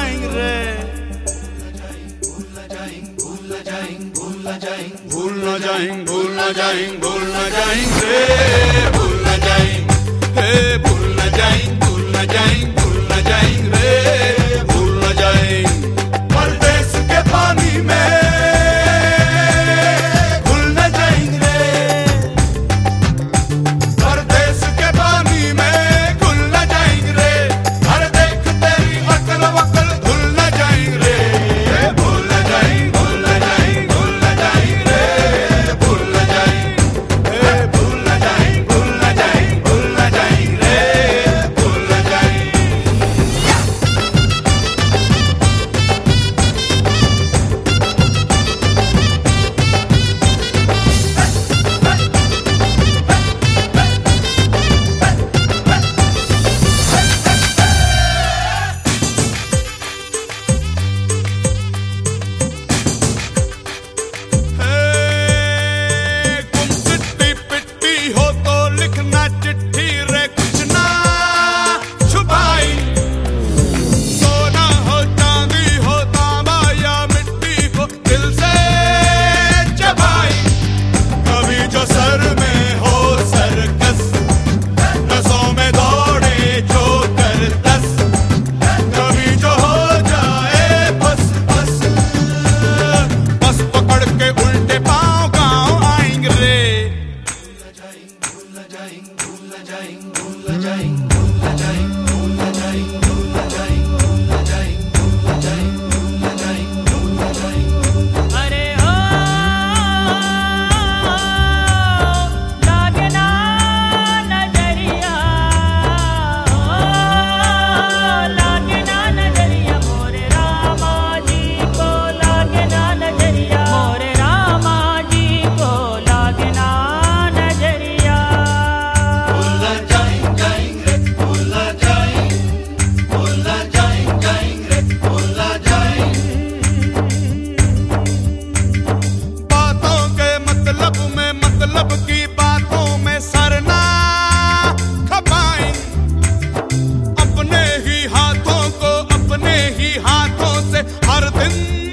जाएंगे रे। भूल न जाएंगे, भूल न जाएंगे, भूल न जाएंगे, भूल न जाएंगे, भूल न जाएंगे, भूल न जाएंगे रे। भूल न जाएंगे, हे भूल न जाएंगे, भूल न जाएंगे, भूल न जाएंगे रे। भूल न जाएंगे परदेस के पानी में भूल न जाएंगे रे। परदेस के पानी में घुल न जाएंगे रे। हर देख तेरी अकल वकल धुल न जाएंगे रे। भूल न जाएंगे, भूल न जाएंगे, भूल न जाएंगे रे। भूल न जाएंगे, भूल न जाएंगे, भूल न जाएंगे, भूल न जाएंगे रे। भूल न जाएंगे। तुम चिट्ठी पिट्टी हो तो लिखना चिट्ठी रे, कुछ ना छुपाई। सोना हो चांदी हो तांबा या मिट्टी को दिल से चबाई। कभी जो सर में हो सर्कस, नसों में दौड़े जो कर दस। कभी जो हो जाए बस बस, बस पकड़ के उल्टे पांव गाँव आएंगे रे। भूल न जाएंगे, भूल न जाएंगे, भूल न जाएंगे, भूल न जाएंगे, भूल न जाएंगे, भूल न जाएंगे, भूल न जाएंगे, भूल न जाएंगे, भूल न जाएंगे, भूल न जाएंगे। अरे हो लागना नजरिया, लागना नजरिया मोरे रामा जी को, लागना नजरिया मोरे रामा जी को, लागना नजरिया। भूल न जाएंगे, जाएंगे रे। भूल न जाएंगे, भूल न जाएंगे, जाएंगे रे। भूल न जाएंगे। बातों के मतलब में, मतलब की बातों में सरना खपाएं। अपने ही हाथों को अपने ही हाथों से हर दिन